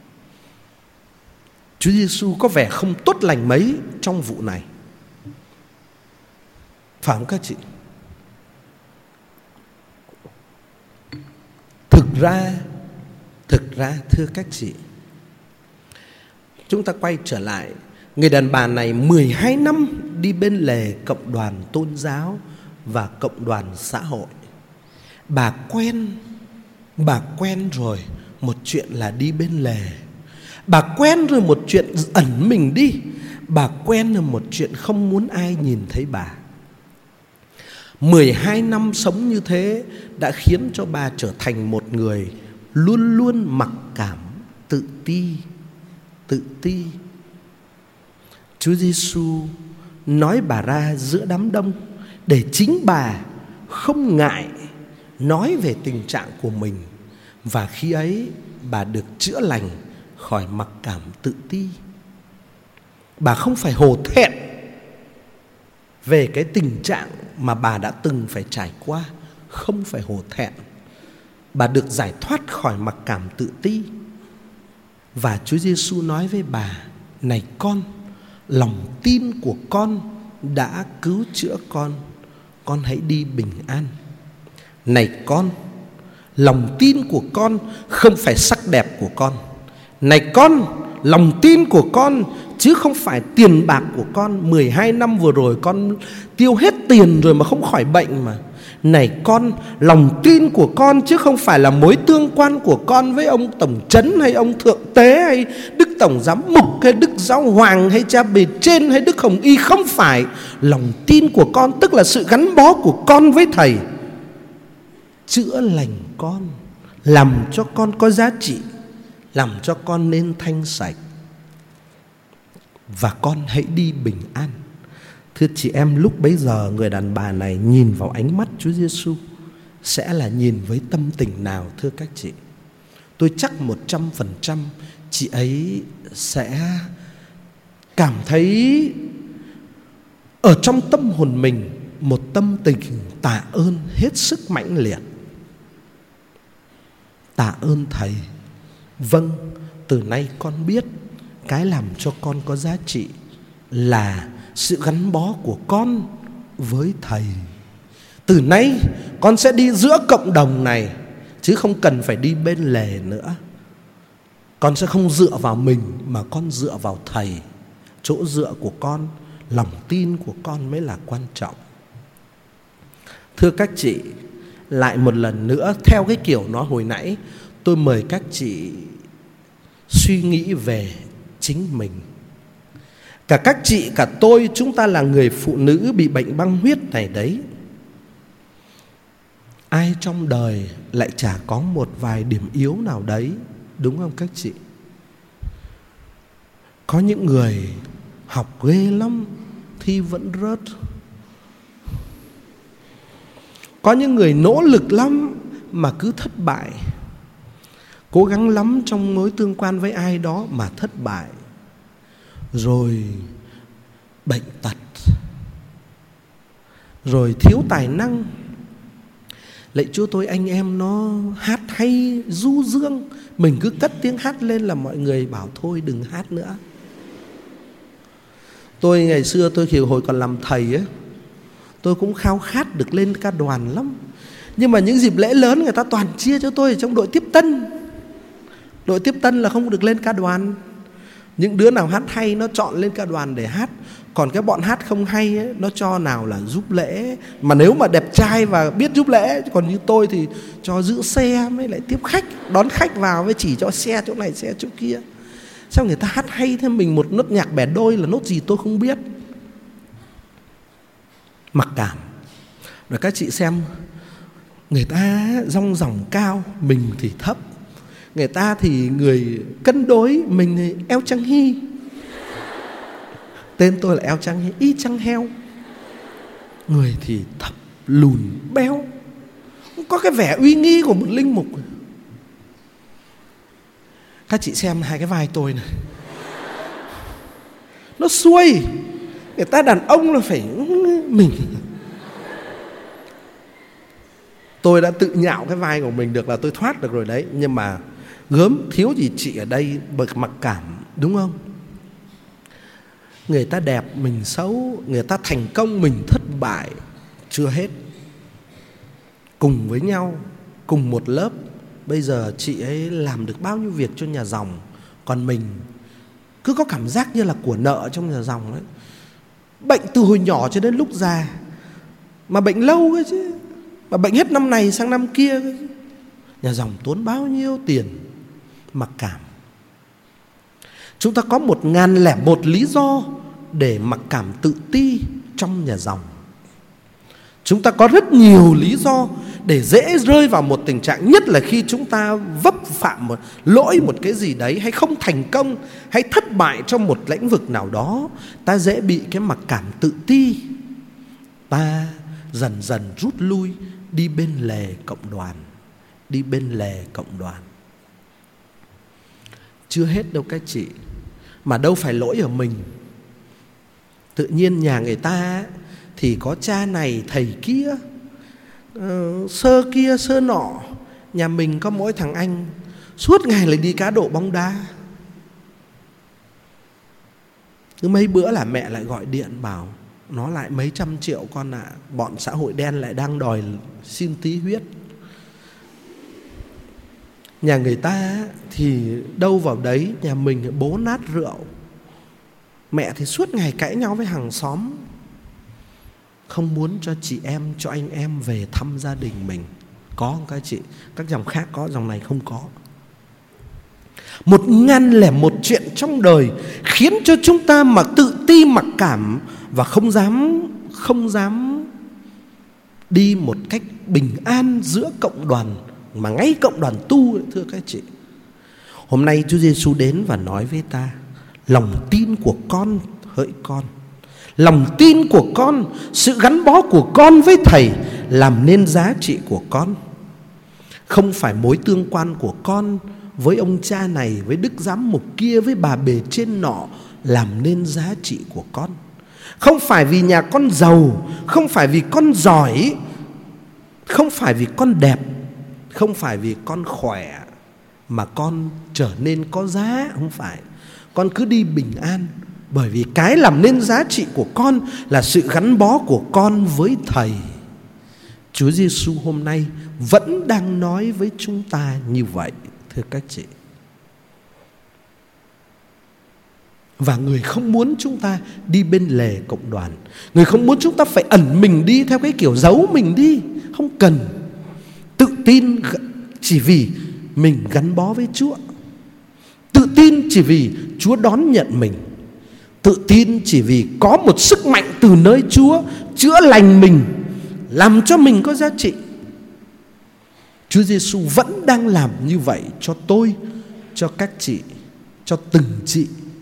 Chúa Giêsu có vẻ không tốt lành mấy trong vụ này, phải không các chị? Thực ra, thực ra thưa các chị, chúng ta quay trở lại, người đàn bà này mười hai năm đi bên lề cộng đoàn tôn giáo và cộng đoàn xã hội. Bà quen, bà quen rồi một chuyện là đi bên lề. Bà quen rồi một chuyện ẩn mình đi. Bà quen rồi một chuyện không muốn ai nhìn thấy bà. mười hai năm sống như thế đã khiến cho bà trở thành một người luôn luôn mặc cảm, tự ti, tự ti. Chúa Giêsu nói bà ra giữa đám đông để chính bà không ngại nói về tình trạng của mình. Và khi ấy bà được chữa lành khỏi mặc cảm tự ti. Bà không phải hổ thẹn về cái tình trạng mà bà đã từng phải trải qua. Không phải hổ thẹn. Bà được giải thoát khỏi mặc cảm tự ti. Và Chúa Giêsu nói với bà: này con, lòng tin của con đã cứu chữa con, con hãy đi bình an. Này con, lòng tin của con không phải sắc đẹp của con. Này con, lòng tin của con chứ không phải tiền bạc của con. Mười hai năm vừa rồi con tiêu hết tiền rồi mà không khỏi bệnh mà. Này con, lòng tin của con chứ không phải là mối tương quan của con với ông tổng trấn hay ông thượng tế hay đức tổng giám mục hay đức giáo hoàng hay cha bề trên hay đức hồng y. Không phải. Lòng tin của con tức là sự gắn bó của con với thầy, chữa lành con, làm cho con có giá trị, làm cho con nên thanh sạch, và con hãy đi bình an. Thưa chị em, lúc bấy giờ người đàn bà này nhìn vào ánh mắt Chúa Giêsu sẽ là nhìn với tâm tình nào thưa các chị? Tôi chắc một trăm phần trăm chị ấy sẽ cảm thấy ở trong tâm hồn mình một tâm tình tạ ơn hết sức mãnh liệt. Tạ ơn thầy. Vâng, từ nay con biết cái làm cho con có giá trị là sự gắn bó của con với thầy. Từ nay con sẽ đi giữa cộng đồng này, chứ không cần phải đi bên lề nữa. Con sẽ không dựa vào mình mà con dựa vào thầy. Chỗ dựa của con, lòng tin của con mới là quan trọng. Thưa các chị, lại một lần nữa theo cái kiểu nói hồi nãy, tôi mời các chị suy nghĩ về chính mình. Cả các chị, cả tôi, chúng ta là người phụ nữ bị bệnh băng huyết này đấy. Ai trong đời lại chả có một vài điểm yếu nào đấy, đúng không các chị? Có những người học ghê lắm, thi vẫn rớt. Có những người nỗ lực lắm mà cứ thất bại. Cố gắng lắm trong mối tương quan với ai đó mà thất bại. Rồi bệnh tật, rồi thiếu tài năng. Lạy Chúa, tôi anh em nó hát hay du dương, mình cứ cất tiếng hát lên là mọi người bảo thôi đừng hát nữa. Tôi ngày xưa tôi khi hồi còn làm thầy ấy, tôi cũng khao khát được lên ca đoàn lắm. Nhưng mà những dịp lễ lớn người ta toàn chia cho tôi ở trong đội tiếp tân. Đội tiếp tân là không được lên ca đoàn. Những đứa nào hát hay nó chọn lên ca đoàn để hát. Còn cái bọn hát không hay ấy, nó cho nào là giúp lễ. Mà nếu mà đẹp trai và biết giúp lễ. Còn như tôi thì cho giữ xe mới lại tiếp khách, đón khách vào với chỉ cho xe chỗ này xe chỗ kia. Sao người ta hát hay thêm mình một nốt nhạc bẻ đôi là nốt gì tôi không biết. Mặc cảm. Rồi các chị xem, người ta rong ròng cao, mình thì thấp. Người ta thì người cân đối, mình thì eo trăng hy. Tên tôi là eo trăng hy, y trăng heo. Người thì thấp, lùn, béo, có cái vẻ uy nghi của một linh mục. Các chị xem hai cái vai tôi này, nó xuôi. Người ta đàn ông là phải mình. Tôi đã tự nhạo cái vai của mình được là tôi thoát được rồi đấy. Nhưng mà gớm thiếu gì chị ở đây bậc mặc cảm, đúng không? Người ta đẹp mình xấu, người ta thành công mình thất bại. Chưa hết. Cùng với nhau, cùng một lớp, bây giờ chị ấy làm được bao nhiêu việc cho nhà dòng, còn mình cứ có cảm giác như là của nợ trong nhà dòng ấy. Bệnh từ hồi nhỏ cho đến lúc già, mà bệnh lâu ấy chứ, mà bệnh hết năm này sang năm kia ấy. Nhà dòng tốn bao nhiêu tiền. Mặc cảm. Chúng ta có một ngàn lẻ một lý do để mặc cảm tự ti trong nhà dòng. Chúng ta có rất nhiều lý do để dễ rơi vào một tình trạng, nhất là khi chúng ta vấp phạm một lỗi một cái gì đấy, hay không thành công, hay thất bại trong một lĩnh vực nào đó, ta dễ bị cái mặc cảm tự ti. Ta dần dần rút lui, đi bên lề cộng đoàn. Đi bên lề cộng đoàn. Chưa hết đâu các chị. Mà đâu phải lỗi ở mình. Tự nhiên nhà người ta thì có cha này thầy kia, uh, sơ kia sơ nọ. Nhà mình có mỗi thằng anh suốt ngày lại đi cá độ bóng đá. Cứ mấy bữa là mẹ lại gọi điện bảo nó lại mấy trăm triệu con ạ, à. Bọn xã hội đen lại đang đòi xin tí huyết. Nhà người ta thì đâu vào đấy. Nhà mình bố nát rượu, mẹ thì suốt ngày cãi nhau với hàng xóm. không muốn cho chị em, cho anh em về thăm gia đình mình. Có không các chị? Các dòng khác có, dòng này không có. Một ngàn lẻ một chuyện trong đời khiến cho chúng ta mà tự ti mặc cảm và không dám không dám đi một cách bình an giữa cộng đoàn, mà ngay cộng đoàn tu ấy, thưa các chị. Hôm nay Chúa Giêsu đến và nói với ta: lòng tin của con, hỡi con, lòng tin của con, sự gắn bó của con với Thầy làm nên giá trị của con. Không phải mối tương quan của con với ông cha này, với đức giám mục kia, với bà bề trên nọ làm nên giá trị của con. Không phải vì nhà con giàu, không phải vì con giỏi, không phải vì con đẹp, không phải vì con khỏe mà con trở nên có giá. Không phải. Con cứ đi bình an, bởi vì cái làm nên giá trị của con là sự gắn bó của con với Thầy. Chúa Giêsu hôm nay vẫn đang nói với chúng ta như vậy, thưa các chị. Và người không muốn chúng ta đi bên lề cộng đoàn. Người không muốn chúng ta phải ẩn mình đi theo cái kiểu giấu mình đi. Không cần. Tự tin chỉ vì mình gắn bó với Chúa. Tự tin chỉ vì Chúa đón nhận mình. Tự tin chỉ vì có một sức mạnh từ nơi Chúa chữa lành mình, làm cho mình có giá trị. Chúa Giêsu vẫn đang làm như vậy cho tôi, cho các chị, cho từng chị.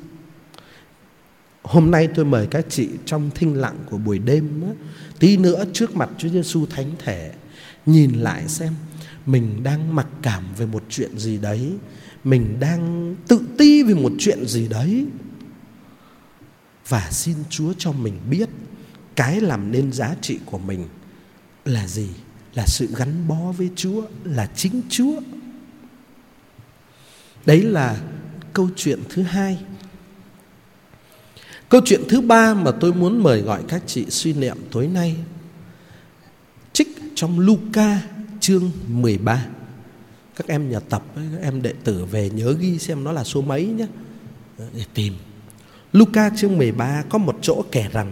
Hôm nay tôi mời các chị trong thinh lặng của buổi đêm đó, tí nữa trước mặt Chúa Giêsu thánh thể, nhìn lại xem mình đang mặc cảm về một chuyện gì đấy, mình đang tự ti về một chuyện gì đấy, và xin Chúa cho mình biết cái làm nên giá trị của mình là gì. Là sự gắn bó với Chúa, là chính Chúa. Đấy là câu chuyện thứ hai. Câu chuyện thứ ba mà tôi muốn mời gọi các chị suy niệm tối nay, trích trong Luca chương mười ba. Các em nhà tập, các em đệ tử về nhớ ghi xem nó là số mấy nhé, để tìm. Luca chương mười ba có một chỗ kể rằng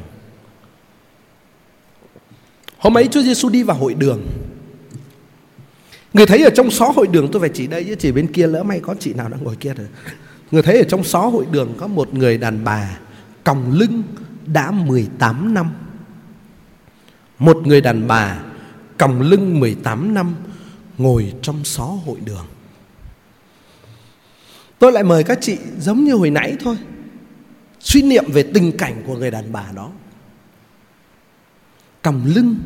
hôm ấy Chúa Giêsu đi vào hội đường. Người thấy ở trong xó hội đường, tôi phải chỉ đây chứ chỉ bên kia lỡ may có chị nào đang ngồi kia rồi. Người thấy ở trong xó hội đường có một người đàn bà còng lưng đã mười tám năm. Một người đàn bà còng lưng mười tám năm ngồi trong xó hội đường. Tôi lại mời các chị giống như hồi nãy thôi, suy niệm về tình cảnh của người đàn bà đó. Còng lưng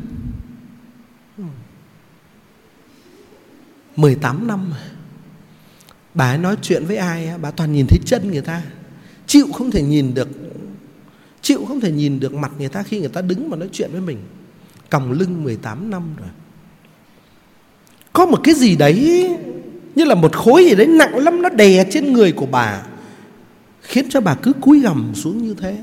mười tám năm. Bà ấy nói chuyện với ai, bà toàn nhìn thấy chân người ta. Chịu không thể nhìn được Chịu không thể nhìn được mặt người ta khi người ta đứng mà nói chuyện với mình. Còng lưng mười tám năm rồi. Có một cái gì đấy như là một khối gì đấy nặng lắm, nó đè trên người của bà, khiến cho bà cứ cúi gằm xuống như thế.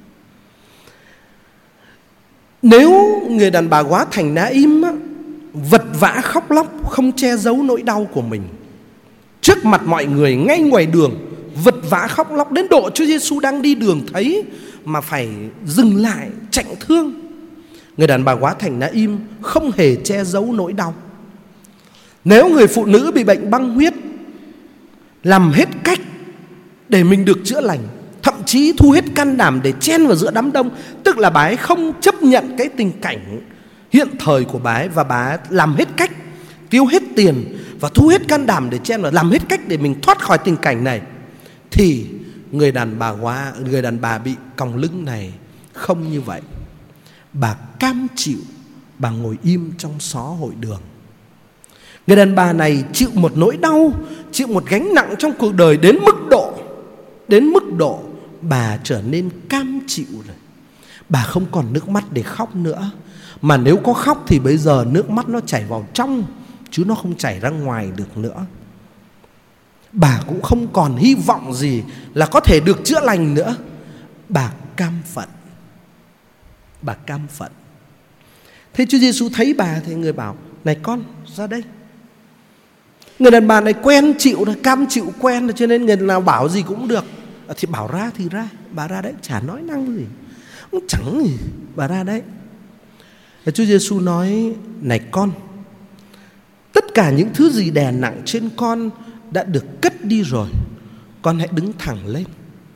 Nếu người đàn bà hóa thành Na-im á, vật vã khóc lóc, không che giấu nỗi đau của mình, trước mặt mọi người ngay ngoài đường, vật vã khóc lóc đến độ Chúa Giêsu đang đi đường thấy mà phải dừng lại chạnh thương. Người đàn bà hóa thành Na-im không hề che giấu nỗi đau. Nếu người phụ nữ bị bệnh băng huyết làm hết cách để mình được chữa lành, thậm chí thu hết can đảm để chen vào giữa đám đông, tức là bà ấy không chấp nhận cái tình cảnh hiện thời của bà ấy, và bà ấy làm hết cách, tiêu hết tiền và thu hết can đảm để chen vào, làm hết cách để mình thoát khỏi tình cảnh này, thì người đàn bà hóa, người đàn bà bị còng lưng này không như vậy. Bà cam chịu, bà ngồi im trong xó hội đường. Người đàn bà này chịu một nỗi đau, chịu một gánh nặng trong cuộc đời đến mức độ Đến mức độ bà trở nên cam chịu rồi. Bà không còn nước mắt để khóc nữa, mà nếu có khóc thì bây giờ nước mắt nó chảy vào trong, chứ nó không chảy ra ngoài được nữa. Bà cũng không còn hy vọng gì là có thể được chữa lành nữa. Bà cam phận. Bà cam phận. Thế Chúa Giêsu thấy bà thì người bảo: này con, ra đây. Người đàn bà này quen chịu rồi, cam chịu quen rồi, cho nên người nào bảo gì cũng được. Thì bảo ra thì ra. Bà ra đấy, chả nói năng gì, cũng chẳng gì. Bà ra đấy. Và Chúa Giêsu nói: này con, tất cả những thứ gì đè nặng trên con đã được cất đi rồi, con hãy đứng thẳng lên.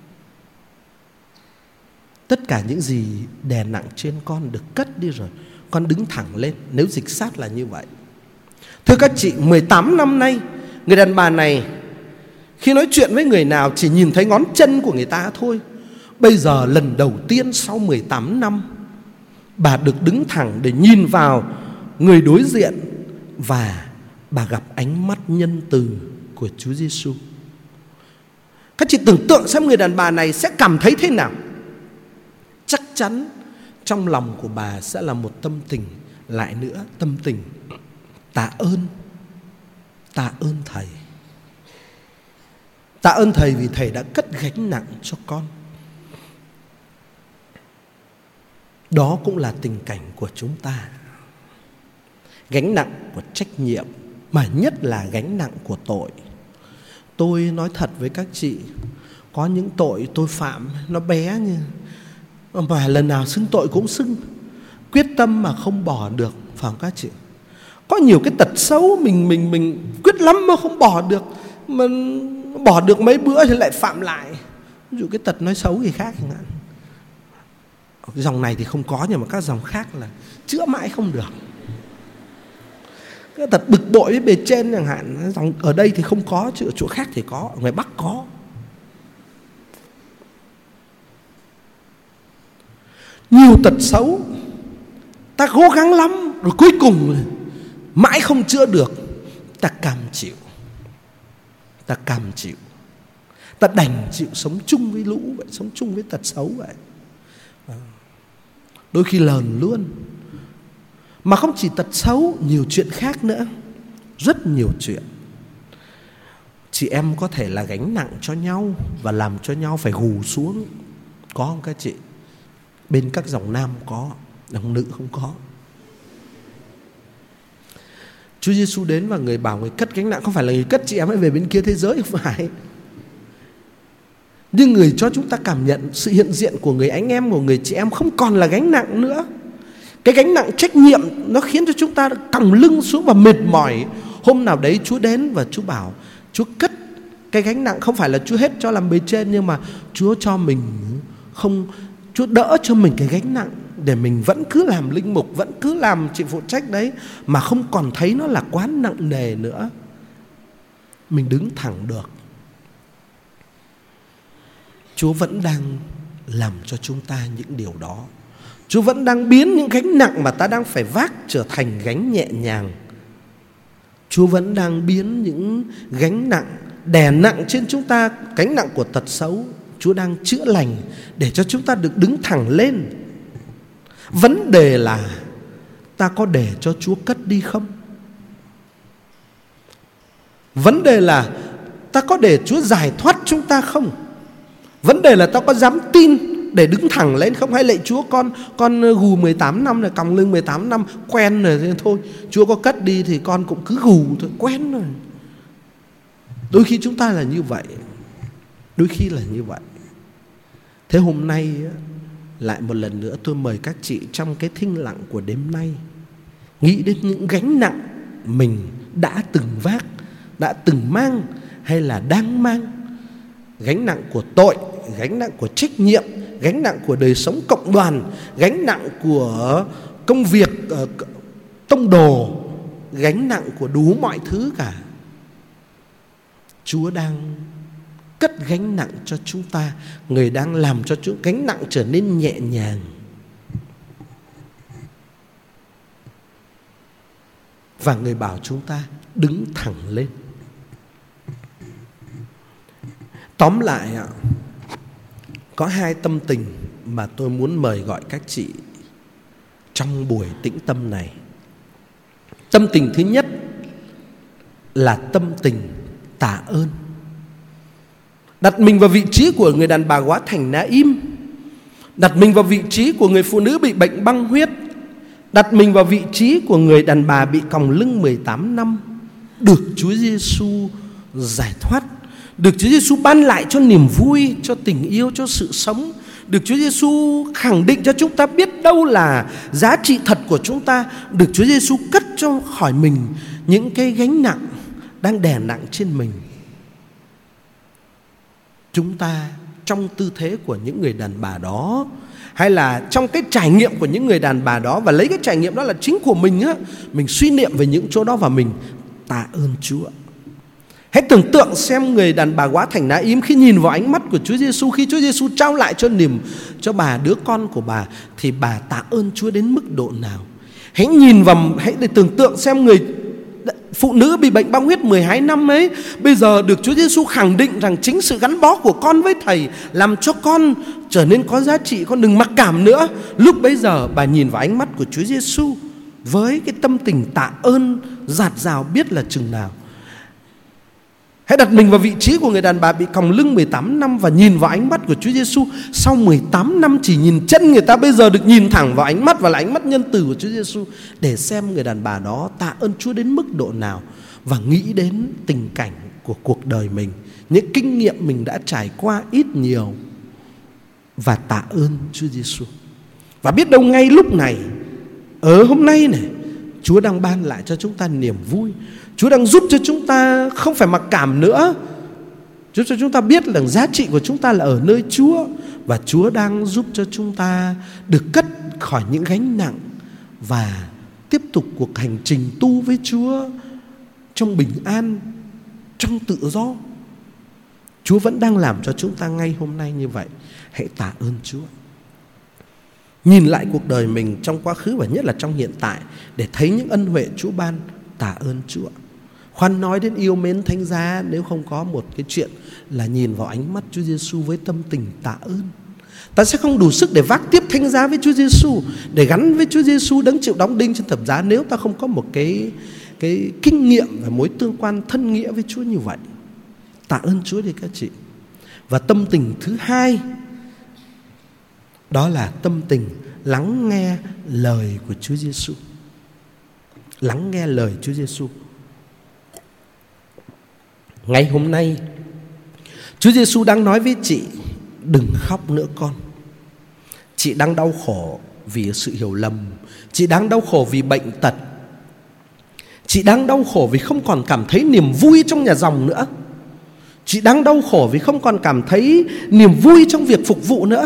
Tất cả những gì đè nặng trên con được cất đi rồi, con đứng thẳng lên. Nếu dịch sát là như vậy. Thưa các chị, mười tám năm nay, người đàn bà này khi nói chuyện với người nào chỉ nhìn thấy ngón chân của người ta thôi. Bây giờ lần đầu tiên sau mười tám năm, bà được đứng thẳng để nhìn vào người đối diện, và bà gặp ánh mắt nhân từ của Chúa Giêsu. Các chị tưởng tượng xem người đàn bà này sẽ cảm thấy thế nào. Chắc chắn trong lòng của bà sẽ là một tâm tình, lại nữa tâm tình tạ ơn. Tạ ơn Thầy. Tạ ơn Thầy vì Thầy đã cất gánh nặng cho con. Đó cũng là tình cảnh của chúng ta. Gánh nặng của trách nhiệm, mà nhất là gánh nặng của tội. Tôi nói thật với các chị, có những tội tôi phạm nó bé như, mà lần nào xưng tội cũng xưng. Quyết tâm mà không bỏ được, phải không các chị? Có nhiều cái tật xấu mình mình mình quyết lắm mà không bỏ được, mà bỏ được mấy bữa thì lại phạm lại. Ví dụ cái tật nói xấu người khác chẳng hạn. Cái dòng này thì không có, nhưng mà các dòng khác là chữa mãi không được. Cái tật bực bội với bề trên chẳng hạn, dòng ở đây thì không có, chứ ở chỗ khác thì có, ở ngoài Bắc có. Nhiều tật xấu ta cố gắng lắm, rồi cuối cùng mãi không chữa được, ta cam chịu. Ta cam chịu. Ta đành chịu sống chung với lũ vậy, sống chung với tật xấu vậy. Đôi khi lờn luôn. Mà không chỉ tật xấu, nhiều chuyện khác nữa. Rất nhiều chuyện. Chị em có thể là gánh nặng cho nhau và làm cho nhau phải gù xuống. Có không các chị? Bên các dòng nam có, dòng nữ không có. Chúa Giêsu đến và người bảo người cất gánh nặng. Không phải là người cất chị em ấy về bên kia thế giới, không phải. Nhưng người cho chúng ta cảm nhận sự hiện diện của người anh em, của người chị em không còn là gánh nặng nữa. Cái gánh nặng trách nhiệm nó khiến cho chúng ta còng lưng xuống và mệt mỏi. Hôm nào đấy Chúa đến và Chúa bảo Chúa cất cái gánh nặng. Không phải là Chúa hết cho làm bề trên, nhưng mà Chúa cho mình không, Chúa đỡ cho mình cái gánh nặng, để mình vẫn cứ làm linh mục, vẫn cứ làm chị phụ trách đấy, mà không còn thấy nó là quá nặng nề nữa. Mình đứng thẳng được. Chúa vẫn đang làm cho chúng ta những điều đó. Chúa vẫn đang biến những gánh nặng mà ta đang phải vác trở thành gánh nhẹ nhàng. Chúa vẫn đang biến những gánh nặng đè nặng trên chúng ta, gánh nặng của tật xấu, Chúa đang chữa lành để cho chúng ta được đứng thẳng lên. Vấn đề là ta có để cho Chúa cất đi không? Vấn đề là ta có để Chúa giải thoát chúng ta không? Vấn đề là ta có dám tin để đứng thẳng lên không? Hay lạy Chúa, con con gù mười tám năm rồi, còng lưng mười tám năm, quen rồi thì thôi, Chúa có cất đi thì con cũng cứ gù thôi, quen rồi. Đôi khi chúng ta là như vậy. Đôi khi là như vậy. Thế hôm nay lại một lần nữa tôi mời các chị trong cái thinh lặng của đêm nay nghĩ đến những gánh nặng mình đã từng vác, đã từng mang hay là đang mang. Gánh nặng của tội, gánh nặng của trách nhiệm, gánh nặng của đời sống cộng đoàn, gánh nặng của công việc uh, tông đồ, gánh nặng của đủ mọi thứ cả. Chúa đang cất gánh nặng cho chúng ta. Người đang làm cho chúng gánh nặng trở nên nhẹ nhàng. Và người bảo chúng ta đứng thẳng lên. Tóm lại ạ, có hai tâm tình mà tôi muốn mời gọi các chị trong buổi tĩnh tâm này. Tâm tình thứ nhất là tâm tình tạ ơn. Đặt mình vào vị trí của người đàn bà góa thành Na-im, đặt mình vào vị trí của người phụ nữ bị bệnh băng huyết, đặt mình vào vị trí của người đàn bà bị còng lưng mười tám năm, được Chúa Giêsu giải thoát, được Chúa Giêsu ban lại cho niềm vui, cho tình yêu, cho sự sống, Được Chúa Giêsu khẳng định cho chúng ta biết đâu là giá trị thật của chúng ta. Được Chúa Giêsu cất cho khỏi mình những cái gánh nặng đang đè nặng trên mình. Chúng ta trong tư thế của những người đàn bà đó, hay là trong cái trải nghiệm của những người đàn bà đó, và lấy cái trải nghiệm đó là chính của mình á, mình suy niệm về những chỗ đó và mình tạ ơn Chúa. Hãy tưởng tượng xem người đàn bà góa thành Na-im khi nhìn vào ánh mắt của Chúa Giêsu, khi Chúa Giêsu trao lại cho niềm cho bà đứa con của bà, thì bà tạ ơn Chúa đến mức độ nào. Hãy nhìn vào, hãy để tưởng tượng xem người phụ nữ bị bệnh băng huyết mười hai năm ấy, bây giờ được Chúa Giêsu khẳng định rằng chính sự gắn bó của con với Thầy làm cho con trở nên có giá trị, con đừng mặc cảm nữa. Lúc bấy giờ bà nhìn vào ánh mắt của Chúa Giêsu với cái tâm tình tạ ơn dạt dào biết là chừng nào. Hãy đặt mình vào vị trí của người đàn bà bị còng lưng mười tám năm và nhìn vào ánh mắt của Chúa Giêsu. Sau mười tám năm chỉ nhìn chân người ta, bây giờ được nhìn thẳng vào ánh mắt và là ánh mắt nhân từ của Chúa Giêsu, để xem người đàn bà đó tạ ơn Chúa đến mức độ nào, và nghĩ đến tình cảnh của cuộc đời mình, những kinh nghiệm mình đã trải qua ít nhiều, và tạ ơn Chúa Giêsu. Và biết đâu ngay lúc này, ở hôm nay này, Chúa đang ban lại cho chúng ta niềm vui. Chúa đang giúp cho chúng ta không phải mặc cảm nữa. Chúa cho chúng ta biết rằng giá trị của chúng ta là ở nơi Chúa. Và Chúa đang giúp cho chúng ta được cất khỏi những gánh nặng và tiếp tục cuộc hành trình tu với Chúa trong bình an, trong tự do. Chúa vẫn đang làm cho chúng ta ngay hôm nay như vậy. Hãy tạ ơn Chúa. Nhìn lại cuộc đời mình trong quá khứ và nhất là trong hiện tại, để thấy những ân huệ Chúa ban, tạ ơn Chúa. Khoan nói đến yêu mến thánh giá nếu không có một cái chuyện là nhìn vào ánh mắt Chúa Giêsu với tâm tình tạ ơn. Ta sẽ không đủ sức để vác tiếp thánh giá với Chúa Giêsu, để gắn với Chúa Giêsu đấng chịu đóng đinh trên thập giá, nếu ta không có một cái cái kinh nghiệm và mối tương quan thân nghĩa với Chúa như vậy. Tạ ơn Chúa đi các chị. Và tâm tình thứ hai, đó là tâm tình lắng nghe lời của Chúa Giêsu. Lắng nghe lời Chúa Giêsu. Ngày hôm nay, Chúa Giêsu đang nói với chị, đừng khóc nữa con. Chị đang đau khổ vì sự hiểu lầm. Chị đang đau khổ vì bệnh tật. Chị đang đau khổ vì không còn cảm thấy niềm vui trong nhà dòng nữa. Chị đang đau khổ vì không còn cảm thấy niềm vui trong việc phục vụ nữa.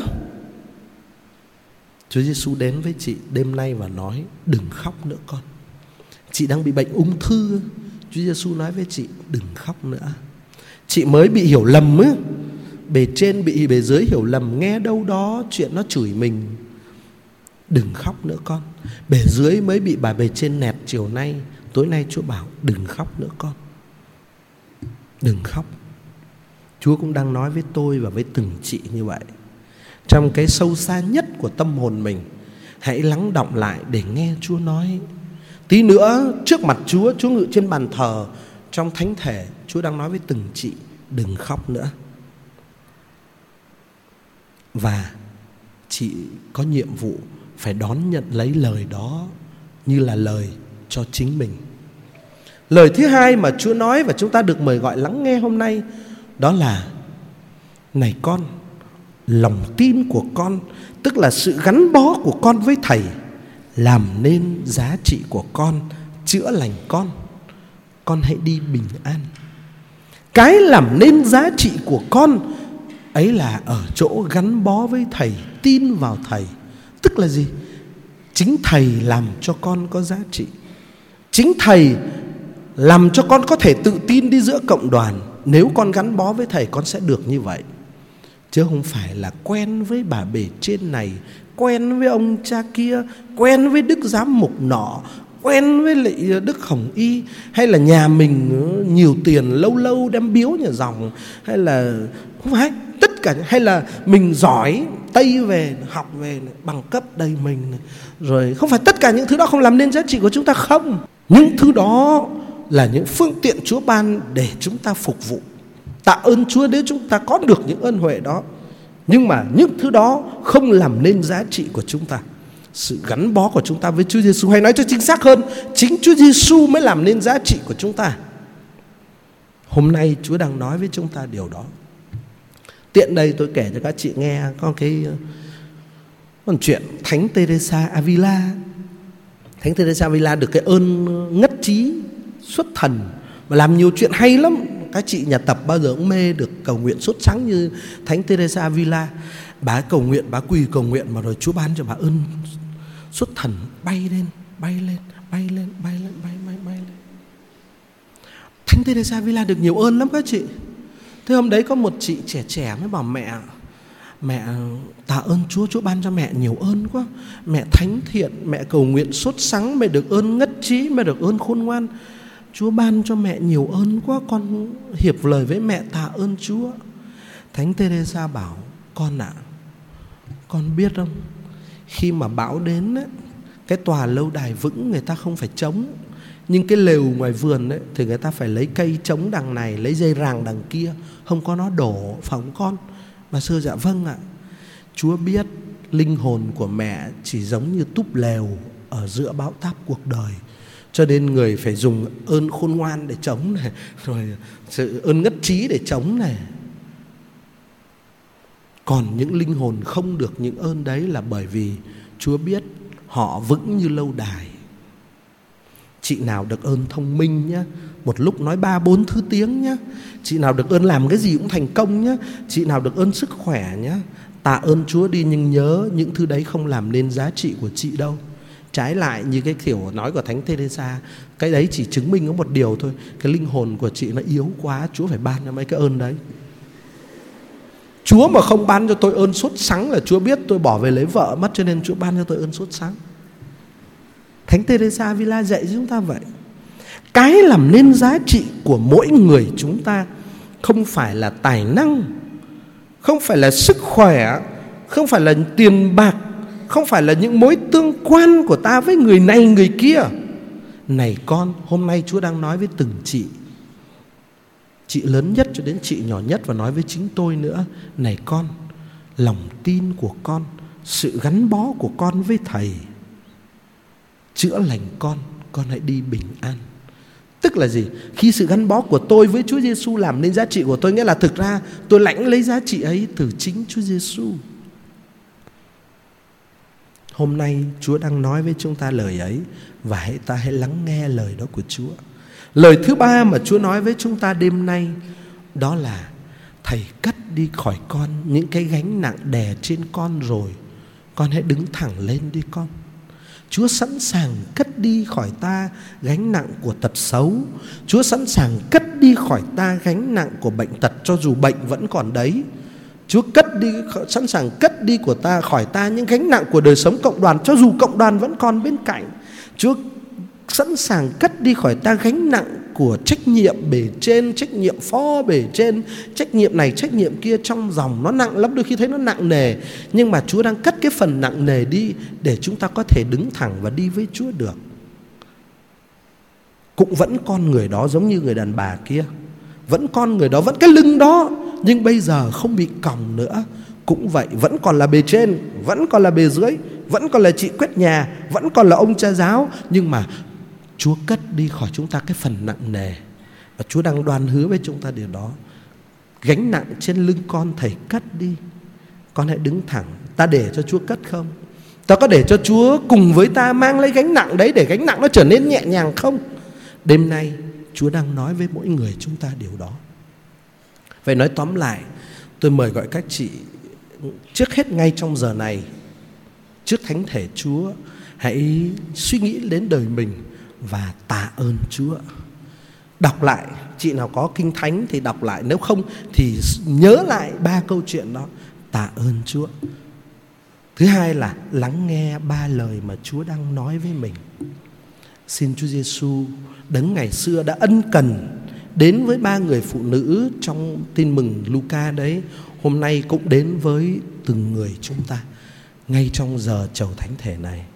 Chúa Giêsu đến với chị đêm nay và nói, đừng khóc nữa con. Chị đang bị bệnh ung thư, Chúa Giêsu nói với chị, đừng khóc nữa. Chị mới bị hiểu lầm á, bề trên bị bề dưới hiểu lầm, nghe đâu đó chuyện nó chửi mình, đừng khóc nữa con. Bề dưới mới bị bà bề trên nẹt chiều nay, tối nay Chúa bảo đừng khóc nữa con. Đừng khóc. Chúa cũng đang nói với tôi và với từng chị như vậy. Trong cái sâu xa nhất của tâm hồn mình, hãy lắng đọng lại để nghe Chúa nói. Tí nữa trước mặt Chúa, Chúa ngự trên bàn thờ, trong thánh thể, Chúa đang nói với từng chị, đừng khóc nữa. Và chị có nhiệm vụ phải đón nhận lấy lời đó như là lời cho chính mình. Lời thứ hai mà Chúa nói và chúng ta được mời gọi lắng nghe hôm nay, đó là, này con, lòng tin của con, tức là sự gắn bó của con với Thầy, làm nên giá trị của con, chữa lành con. Con hãy đi bình an. Cái làm nên giá trị của con ấy là ở chỗ gắn bó với Thầy, tin vào Thầy. Tức là gì? Chính Thầy làm cho con có giá trị. Chính Thầy làm cho con có thể tự tin đi giữa cộng đoàn. Nếu con gắn bó với Thầy, con sẽ được như vậy. Chứ không phải là quen với bà bề trên này, quen với ông cha kia, quen với đức giám mục nọ, quen với lại đức Hồng Y, hay là nhà mình nhiều tiền lâu lâu đem biếu nhà dòng, hay là không phải tất cả, hay là mình giỏi Tây về học về bằng cấp đầy mình này. Rồi không phải tất cả những thứ đó không làm nên giá trị của chúng ta, không. Những thứ đó là những phương tiện Chúa ban để chúng ta phục vụ. Tạ ơn Chúa nếu chúng ta có được những ơn huệ đó. Nhưng mà những thứ đó không làm nên giá trị của chúng ta. Sự gắn bó của chúng ta với Chúa Giêsu, hay nói cho chính xác hơn, chính Chúa Giêsu mới làm nên giá trị của chúng ta. Hôm nay Chúa đang nói với chúng ta điều đó. Tiện đây tôi kể cho các chị nghe có cái con chuyện Thánh Teresa Avila. Thánh Teresa Avila được cái ơn ngất trí xuất thần và làm nhiều chuyện hay lắm. Các chị nhà tập bao giờ cũng mê được cầu nguyện sốt sắng như Thánh Teresa Avila. Bà cầu nguyện, bà quỳ cầu nguyện mà rồi Chúa ban cho bà ơn xuất thần, bay lên, bay lên, bay lên, bay lên, bay bay bay lên. Thánh Teresa Avila được nhiều ơn lắm các chị. Thế hôm đấy có một chị trẻ trẻ mới bảo mẹ, mẹ tạ ơn Chúa, Chúa ban cho mẹ nhiều ơn quá. Mẹ thánh thiện, mẹ cầu nguyện sốt sắng, mẹ được ơn ngất trí, mẹ được ơn khôn ngoan. Chúa ban cho mẹ nhiều ơn quá, con hiệp lời với mẹ tạ ơn Chúa. Thánh Teresa bảo, con ạ, à, con biết không, khi mà bão đến ấy, cái tòa lâu đài vững người ta không phải chống, nhưng cái lều ngoài vườn ấy, thì người ta phải lấy cây chống đằng này, lấy dây ràng đằng kia, không có nó đổ, phải không con? Bà Sơ dạ vâng ạ. Chúa biết linh hồn của mẹ chỉ giống như túp lều ở giữa bão táp cuộc đời, cho nên người phải dùng ơn khôn ngoan để chống này, rồi sự ơn ngất trí để chống này. Còn những linh hồn không được những ơn đấy là bởi vì Chúa biết họ vững như lâu đài. Chị nào được ơn thông minh nhá, một lúc nói ba bốn thứ tiếng nhá. Chị nào được ơn làm cái gì cũng thành công nhá. Chị nào được ơn sức khỏe nhá, tạ ơn Chúa đi, nhưng nhớ những thứ đấy không làm nên giá trị của chị đâu. Trái lại như cái kiểu nói của Thánh Teresa, cái đấy chỉ chứng minh có một điều thôi, cái linh hồn của chị nó yếu quá, Chúa phải ban cho mấy cái ơn đấy. Chúa mà không ban cho tôi ơn sốt sắng là Chúa biết tôi bỏ về lấy vợ mất, cho nên Chúa ban cho tôi ơn sốt sắng. Thánh Teresa Avila dạy cho chúng ta vậy. Cái làm nên giá trị của mỗi người chúng ta không phải là tài năng, không phải là sức khỏe, không phải là tiền bạc, không phải là những mối tương quan của ta với người này người kia. Này con, hôm nay Chúa đang nói với từng chị, chị lớn nhất cho đến chị nhỏ nhất, và nói với chính tôi nữa. Này con, lòng tin của con, sự gắn bó của con với Thầy chữa lành con, con hãy đi bình an. Tức là gì? Khi sự gắn bó của tôi với Chúa Giêsu làm nên giá trị của tôi, nghĩa là thực ra tôi lãnh lấy giá trị ấy từ chính Chúa Giêsu. Hôm nay Chúa đang nói với chúng ta lời ấy, và hãy ta hãy lắng nghe lời đó của Chúa. Lời thứ ba mà Chúa nói với chúng ta đêm nay đó là Thầy cất đi khỏi con những cái gánh nặng đè trên con rồi, con hãy đứng thẳng lên đi con. Chúa sẵn sàng cất đi khỏi ta gánh nặng của tật xấu. Chúa sẵn sàng cất đi khỏi ta gánh nặng của bệnh tật, cho dù bệnh vẫn còn đấy. Chúa cất đi, sẵn sàng cất đi của ta khỏi ta những gánh nặng của đời sống cộng đoàn, cho dù cộng đoàn vẫn còn bên cạnh. Chúa sẵn sàng cất đi khỏi ta gánh nặng của trách nhiệm bề trên, trách nhiệm phó bề trên, trách nhiệm này trách nhiệm kia trong dòng nó nặng lắm, đôi khi thấy nó nặng nề. Nhưng mà Chúa đang cất cái phần nặng nề đi để chúng ta có thể đứng thẳng và đi với Chúa được. Cũng vẫn con người đó giống như người đàn bà kia, vẫn con người đó, vẫn cái lưng đó, nhưng bây giờ không bị còng nữa. Cũng vậy, vẫn còn là bề trên, vẫn còn là bề dưới, vẫn còn là chị quét nhà, vẫn còn là ông cha giáo, nhưng mà Chúa cất đi khỏi chúng ta cái phần nặng nề. Và Chúa đang đoan hứa với chúng ta điều đó. Gánh nặng trên lưng con Thầy cất đi, con hãy đứng thẳng. Ta để cho Chúa cất không? Ta có để cho Chúa cùng với ta mang lấy gánh nặng đấy, để gánh nặng nó trở nên nhẹ nhàng không? Đêm nay Chúa đang nói với mỗi người chúng ta điều đó. Vậy nói tóm lại, tôi mời gọi các chị trước hết ngay trong giờ này, trước thánh thể Chúa, hãy suy nghĩ đến đời mình và tạ ơn Chúa. Đọc lại, chị nào có kinh thánh thì đọc lại, nếu không thì nhớ lại ba câu chuyện đó. Tạ ơn Chúa. Thứ hai là lắng nghe ba lời mà Chúa đang nói với mình. Xin Chúa Giêsu, đấng ngày xưa đã ân cần đến với ba người phụ nữ trong tin mừng Luca đấy, hôm nay cũng đến với từng người chúng ta ngay trong giờ chầu thánh thể này.